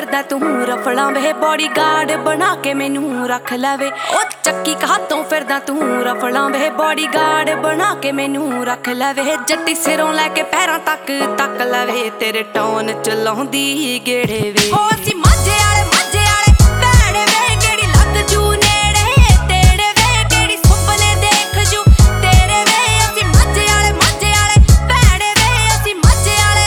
ਫਿਰਦਾ ਤੂੰ ਰਫਲਾਂ ਵੇ ਬੋਡੀਗਾਰਡ ਬਣਾ ਕੇ ਮੈਨੂੰ ਰੱਖ ਲਵੇ ਉਹ ਚੱਕੀ ਕਾਤੋਂ ਫਿਰਦਾ ਤੂੰ ਰਫਲਾਂ ਵੇ ਬੋਡੀਗਾਰਡ ਬਣਾ ਕੇ ਮੈਨੂੰ ਰੱਖ ਲਵੇ ਜੱਟੀ ਸਿਰੋਂ ਲੈ ਕੇ ਪੈਰਾਂ ਤੱਕ ਤੱਕ ਲਵੇ ਤੇਰੇ ਟੌਨ ਚਲਾਉਂਦੀ ਗੇੜੇ ਵੇ ਉਹ ਅਸੀਂ ਮਾਝੇ ਵਾਲੇ ਭੈੜੇ ਵੇ ਕਿਹੜੀ ਲੱਗ ਜੂ ਨੇੜੇ ਤੇਰੇ ਵੇ ਕਿਹੜੀ ਸੁਪਨੇ ਦੇਖ ਜੂ ਤੇਰੇ ਵੇ ਅਸੀਂ ਮਾਝੇ ਵਾਲੇ ਭੈੜੇ ਵੇ ਅਸੀਂ ਮਾਝੇ ਵਾਲੇ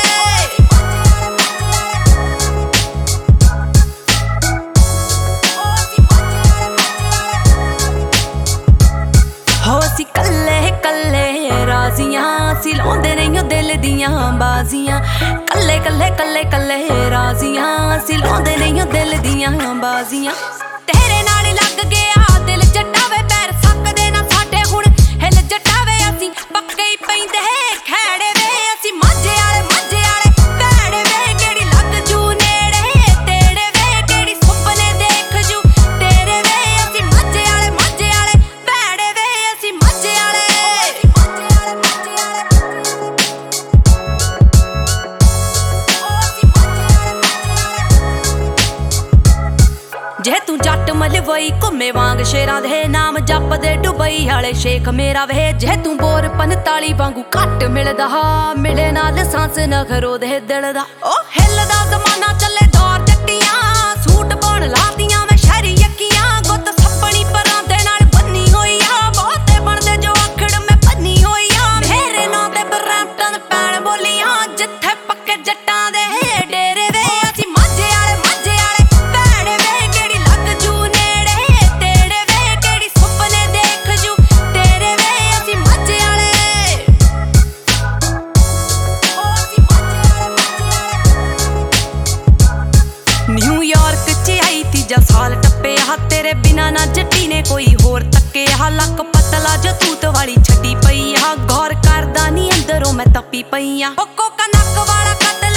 ਹੋ ਅਸੀਂ ਕੱਲੇ ਕੱਲੇ ਰਾਜ਼ੀਆਂ ਅਸੀਂ ਲਾਉਂਦੇ ਨਹੀਂ ਉਹ ਦਿਲ ਦੀਆਂ ਬਾਜ਼ੀਆਂ ਕੱਲੇ ਕੱਲੇ ਕੱਲੇ ਕੱਲੇ ਰਾਜ਼ੀਆਂ ਅਸੀਂ ਲਾਉਂਦੇ ਨਹੀਂ ਉਹ ਦਿਲ ਦੀਆਂ ਬਾਜ਼ੀਆਂ ਤੇਰੇ ਨਾਲ ਲੱਗ ਗਿਆ ਦਿਲ ਜੱਟਾ ਵੇ ਪੈਰ ਸਕਦੇ ਨਾ ਸਾਡੇ ਹੁਣ ਹਿੱਲ ਜੱਟਾ ਵੇ ਅਸੀਂ ਪੱਕੇ ਹੀ ਪੈਂਦੇ ਖੈੜੇ ਵੇ ਅਸੀਂ ਮਾਝੇ ਵਾਲੇ ਭੈੜੇ ਵੇ ਕਿਹੜੀ ਲੱਗ ਜੂ ਨੇੜੇ ਤੇਰੇ ਵੇ ਕਿਹੜੀ ਸੁਪਨੇ ਦੇਖ ਜੂ ਤੇਰੇ ਵੇ ਅਸੀਂ ਮਾਝੇ ਵਾਲੇ ਭੈੜੇ ਵੇ ਅਸੀਂ ਮਾਝੇ ਵਾਲੇ ਜੇ ਤੂੰ ਜੱਟ ਮਲਵਈ ਘੁੰਮੇ ਵਾਂਗ ਸ਼ੇਰਾਂ ਦੇ ਨਾਮ ਜਪਦੇ ਡੁਬਈ ਵਾਲੇ ਸ਼ੇਖ ਮੇਰਾ ਵੇ ਜੇ ਤੂੰ ਬੋਰ 45 ਵਾਂਗੂ ਘੱਟ ਮਿਲਦਾ ਮਿਲੇ ਨਾ ਲਾਇਸੈਂਸ ਨਖਰੋ ਦੇ ਦਿਲ ਦਾ ਉਹ ਹਿੱਲਦਾ ਜ਼ਮਾਨਾ ਚੱਲੇ ਦੌਰ ਜੱਟੀਆਂ ਸੂਟ ਪਾਉਣ ਲਾਤੀਆਂ ਮੈਂ ਸ਼ਹਿਰੀ ਯੱਕੀਆਂ ਗੁੱਤ ਸੱਪਣੀ ਪਰਾਂ ਦੇ ਨਾਲ ਬੰਨੀ ਹੋਈ ਆ ਬਹੁਤੇ ਬਣਦੇ ਜੋ ਆਖੜ ਮੈਂ ਬੰਨੀ ਹੋਈ ਆ ਮੇਰੇ ਨਾਂ ਤੇ ਬਰੈਂਪਟਨ ਪੈਣ ਬੋਲੀਆਂ ਜਿੱਥੇ ਪੱਕੇ ਜੱਟਾਂ ਦੇ ਡੇਰੇ ਵੇ ਅਸੀਂ ਮਾਝੇ ਵਾਲੇ ਭੈੜੇ ਵੇ ਕਿਹੜੀ ਲੱਗ ਜੂ ਨੇੜੇ ਤੇਰੇ ਵੇ ਕਿਹੜੀ ਸੁਪਨੇ ਦੇਖ ਜੂ ਤੇਰੇ ਵੇ ਅਸੀਂ ਮਾਝੇ ਵਾਲੇ ਨਿਊਯਾਰਕ ਚ ਆਈ ਤੀਜਾ ਸਾਲ ਟੱਪਿਆ ਤੇਰੇ ਬਿਨਾ ਨਾ ਜੱਟੀ ਨੇ ਕੋਈ ਹੋਰ ਤੱਕਿਆ ਲੱਕ ਪਤਲਾ ਜੋ ਤੂਤ ਵਾਲੀ ਛੱਡੀ ਪਈ ਆ ਗੌਰ ਕਰਦਾ ਨੀ ਅੰਦਰੋਂ ਮੈਂ ਤੱਪੀ ਪਈ ਆ ਕੋਕਾ ਨੱਕ ਵਾਲਾ ਕਤਲ